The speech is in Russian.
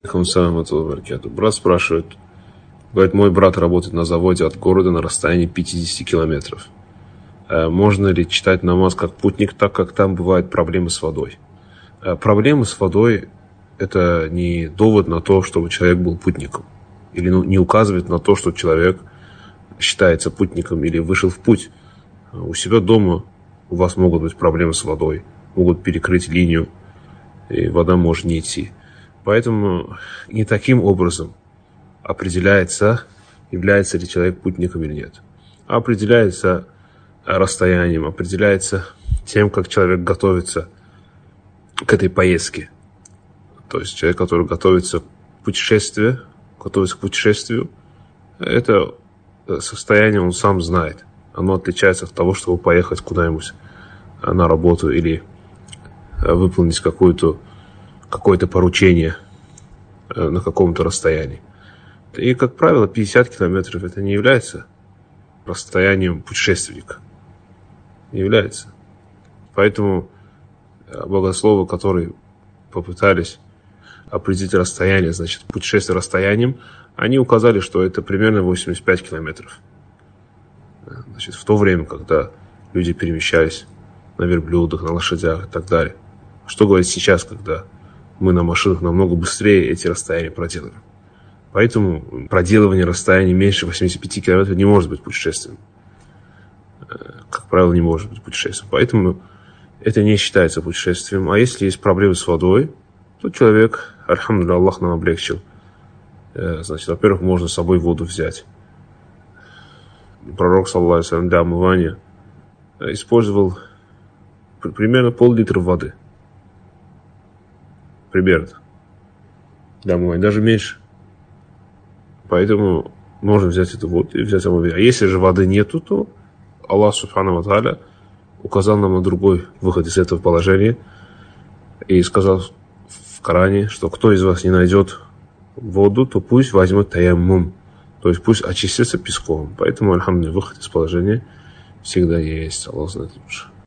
Брат спрашивает, говорит, мой брат работает на заводе от города на расстоянии 50 километров. Можно ли читать намаз как путник, так как там бывают проблемы с водой? Проблемы с водой – это не довод на то, чтобы человек был путником. Или не указывает на то, что человек считается путником или вышел в путь. У себя дома у вас могут быть проблемы с водой, могут перекрыть линию, и вода может не идти. Поэтому не таким образом определяется, является ли человек путником или нет. Определяется расстоянием, определяется тем, как человек готовится к этой поездке. То есть человек, который готовится к путешествию, это состояние он сам знает. Оно отличается от того, чтобы поехать куда-нибудь на работу или выполнить какое-то поручение на каком-то расстоянии. И, как правило, 50 километров это не является расстоянием путешественника. Не является. Поэтому богословы, которые попытались определить расстояние, значит, путешествие расстоянием, они указали, что это примерно 85 километров. Значит, в то время, когда люди перемещались на верблюдах, на лошадях и так далее. Что говорить сейчас, когда мы на машинах намного быстрее эти расстояния проделываем? Поэтому проделывание расстояния меньше 85 километров не может быть путешествием. Как правило, не может быть путешествием. Поэтому это не считается путешествием. А если есть проблемы с водой, то человек, альхамдулилля, Аллах нам облегчил. Значит, во-первых, можно с собой воду взять. Пророк, саллаллаху алейхи ва саллям, для омывания использовал примерно пол-литра воды. Примерно. Для омывания. Даже меньше. Поэтому можно взять эту воду и взять омывание. А если же воды нету, то Аллах Субхану ва Тааля указал нам на другой выход из этого положения и сказал в Коране, что кто из вас не найдет воду, то пусть возьмет таяммум, то есть пусть очистится песком. Поэтому, альхамдулилля, выход из положения всегда есть. Аллах знает лучше.